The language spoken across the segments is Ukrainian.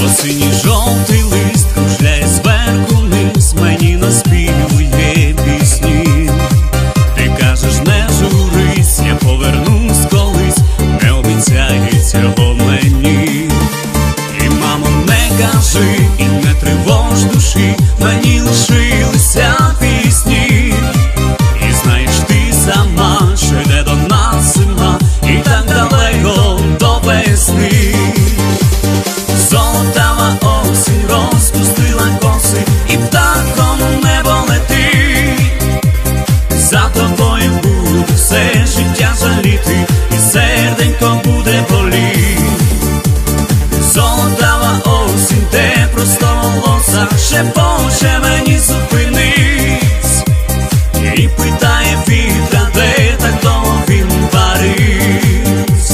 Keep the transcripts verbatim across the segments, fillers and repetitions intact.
Осінній жовтий лист кружляє зверху вниз, мені наспівує пісні. Ти кажеш, не журись, я повернусь колись, не обіцяй цього мені. І, мамо, не кажи, і не тривож душі, мені лишилися пісні. І знаєш ти сама, що йде до нас зима, і так далеко до весни. Золотава осінь розпустила коси, і птахом у небо летить. За тобою буду все життя жаліти, і серденько буде боліть. Золотава осінь, те простоволоса, шепоче мені зупинись. І питає вітра, де так довго він парить.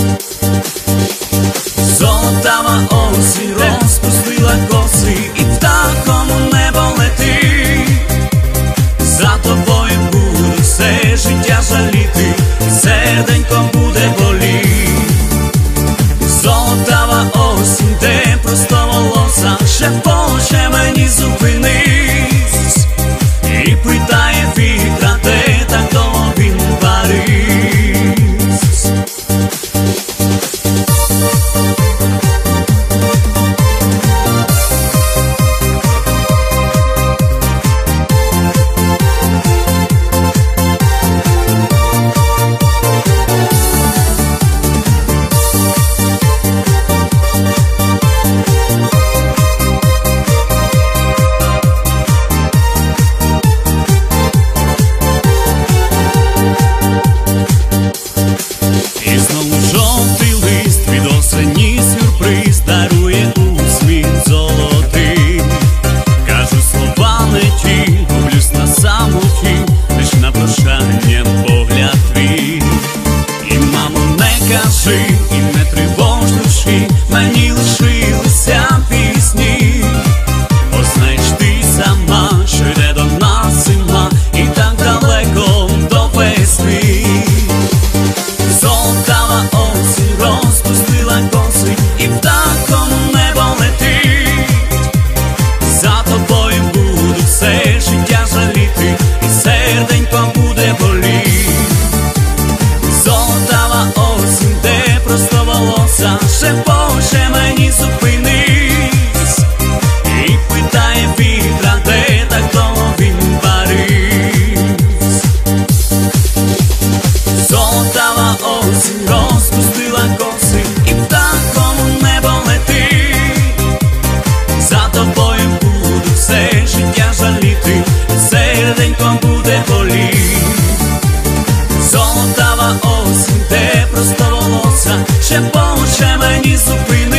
Золотава осінь розпустила коси, і птахом у небо летить. За тобою буду все життя жаліти, і серденько буде боліть. Золотава осінь, де простоволоса, шепоче мені зупинись. І питає вітра, де так довго він парить. І знову жовтий лист від осені сюрприз дарує усміх золотий. Кажу слова не ті, гублюсь на самоті, лиш на прощання погляд твій. І, мамо, не кажи, і не тривож душі, мені лишилися пісні. Бо знаєш ти сама, що йде до нас зима, і так далеко до весни. Золотава осінь розпустила коси, і птахом у небо летить. За тобою буду все життя жаліти, і серденько буде боліть. Золотава осінь, де простоволоса, шепоче мені зупинись. І питає вітра, де так довго він парить. Золотава осінь розпустила коси, і птахом у небо летить. За тобою буду все життя жаліти, серденько буде боліть. Золотава осінь, де простоволоса, шепоче мені зупинись.